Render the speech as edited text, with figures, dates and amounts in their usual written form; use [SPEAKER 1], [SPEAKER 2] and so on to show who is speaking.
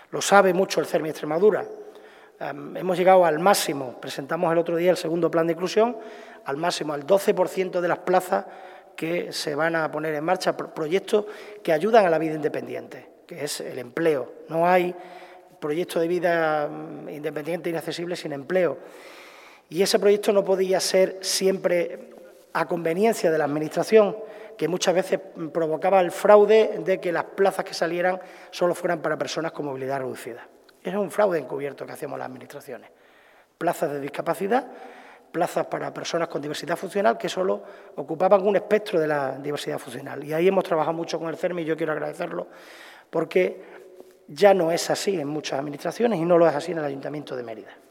[SPEAKER 1] Lo sabe mucho el CERMI Extremadura. Hemos llegado al máximo, presentamos el otro día el segundo plan de inclusión, al máximo, al 12% de las plazas que se van a poner en marcha, proyectos que ayudan a la vida independiente, que es el empleo. No hay proyecto de vida independiente e inaccesible sin empleo. Y ese proyecto no podía ser siempre a conveniencia de la Administración, que muchas veces provocaba el fraude de que las plazas que salieran solo fueran para personas con movilidad reducida. Es un fraude encubierto que hacemos las administraciones. Plazas de discapacidad, plazas para personas con diversidad funcional que solo ocupaban un espectro de la diversidad funcional. Y ahí hemos trabajado mucho con el CERMI y yo quiero agradecerlo porque ya no es así en muchas administraciones y no lo es así en el Ayuntamiento de Mérida.